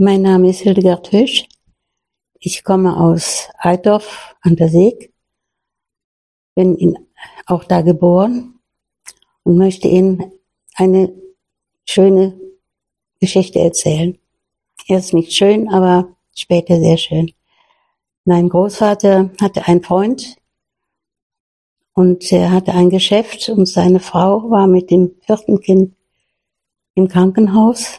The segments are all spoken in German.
Mein Name ist Hildegard Hüsch. Ich komme aus Eidorf an der Seeg, bin auch da geboren und möchte Ihnen eine schöne Geschichte erzählen. Erst nicht schön, aber später sehr schön. Mein Großvater hatte einen Freund und er hatte ein Geschäft und seine Frau war mit dem 4. Kind im Krankenhaus.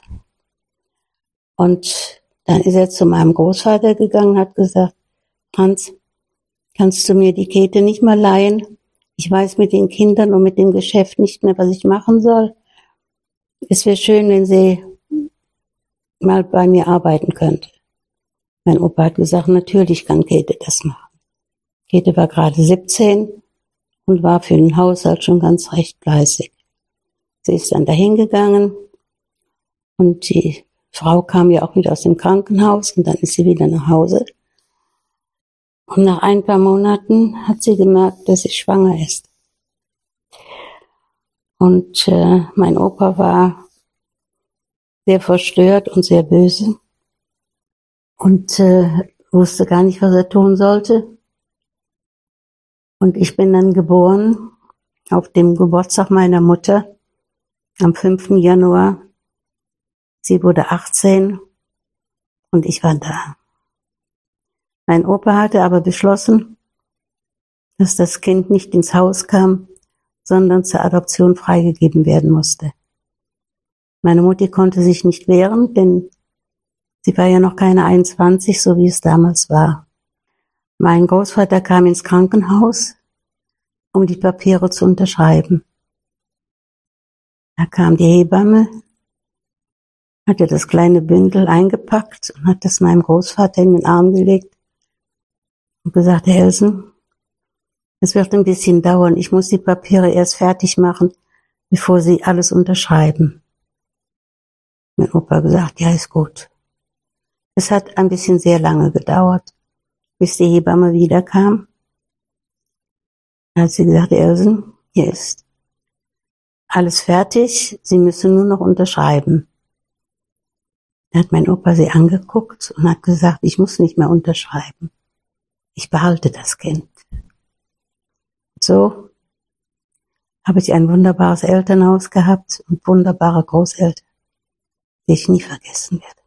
Und dann ist er zu meinem Großvater gegangen und hat gesagt: Franz, kannst du mir die Käthe nicht mal leihen? Ich weiß mit den Kindern und mit dem Geschäft nicht mehr, was ich machen soll. Es wäre schön, wenn sie mal bei mir arbeiten könnte. Mein Opa hat gesagt, natürlich kann Käthe das machen. Käthe war gerade 17 und war für den Haushalt schon ganz recht fleißig. Sie ist dann dahin gegangen und die Frau kam ja auch wieder aus dem Krankenhaus und dann ist sie wieder nach Hause. Und nach ein paar Monaten hat sie gemerkt, dass sie schwanger ist. Und mein Opa war sehr verstört und sehr böse und wusste gar nicht, was er tun sollte. Und ich bin dann geboren auf dem Geburtstag meiner Mutter am 5. Januar. Sie wurde 18 und ich war da. Mein Opa hatte aber beschlossen, dass das Kind nicht ins Haus kam, sondern zur Adoption freigegeben werden musste. Meine Mutti konnte sich nicht wehren, denn sie war ja noch keine 21, so wie es damals war. Mein Großvater kam ins Krankenhaus, um die Papiere zu unterschreiben. Da kam die Hebamme, hatte das kleine Bündel eingepackt und hat das meinem Großvater in den Arm gelegt und gesagt: Herr Elsen, es wird ein bisschen dauern, ich muss die Papiere erst fertig machen, bevor Sie alles unterschreiben. Mein Opa hat gesagt, ja, ist gut. Es hat ein bisschen sehr lange gedauert, bis die Hebamme wiederkam. Da hat sie gesagt: Herr Elsen, hier ist alles fertig, Sie müssen nur noch unterschreiben. Da hat mein Opa sie angeguckt und hat gesagt, ich muss nicht mehr unterschreiben. Ich behalte das Kind. So habe ich ein wunderbares Elternhaus gehabt und wunderbare Großeltern, die ich nie vergessen werde.